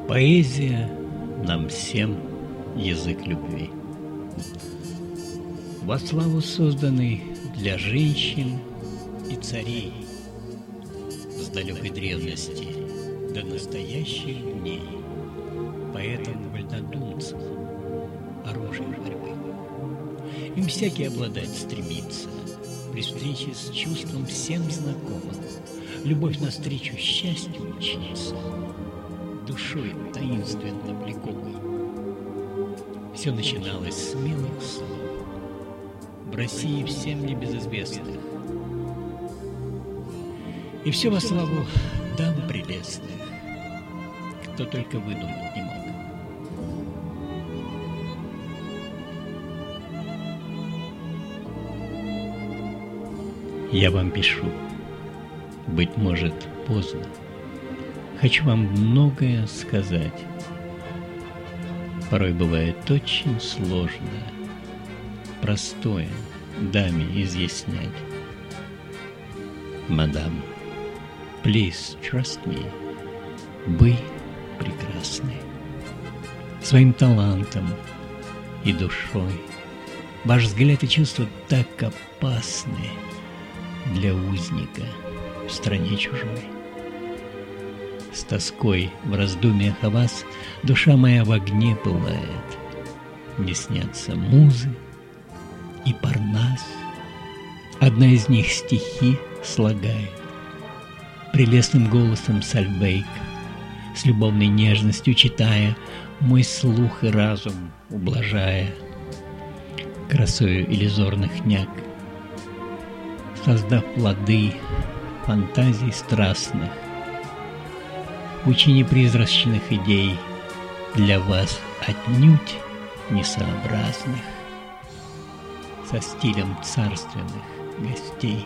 Поэзия нам всем язык любви. Во славу созданный для женщин и царей, с далекой древности до настоящих дней, поэтам-вольнодумцам оружие борьбы. Им всякий обладать стремится, при встрече с чувством всем знакомым, любовь навстречу счастью учится, душой таинственно влекомой. Все начиналось с милых слов, в России всем небезызвестных, и все во славу дам прелестных, кто только выдумать не мог. Я вам пишу, быть может, поздно. Хочу вам многое сказать. Порой бывает очень сложно, простое даме изъяснять. Мадам, please trust me. Вы прекрасны. Своим талантом и душой. Ваш взгляд и чувства так опасны для узника в стране чужой. С тоской в раздумьях о вас душа моя в огне пылает. Мне снятся музы и Парнас. Одна из них стихи слагает. Прелестным голосом Сальвейк, с любовной нежностью читая, мой слух и разум ублажая, красою иллюзорных няг, создав плоды фантазий страстных, в учине призрачных идей, для вас отнюдь несообразных, со стилем царственных гостей.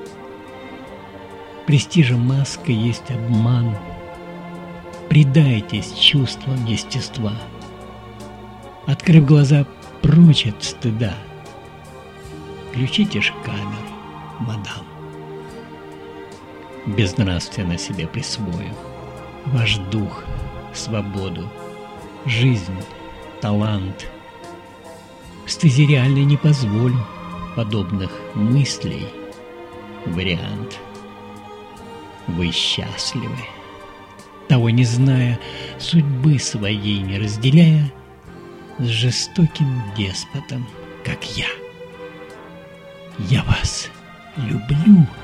Престижа маска есть обман, предайтесь чувствам естества, открыв глаза прочь от стыда, включите ж камеру, мадам. Безнравственно себе присвою ваш дух, свободу, жизнь, талант. В стезе реальной не позволю подобных мыслей вариант. Вы счастливы, того не зная, судьбы своей не разделяя, с жестоким деспотом, как я. Я вас люблю.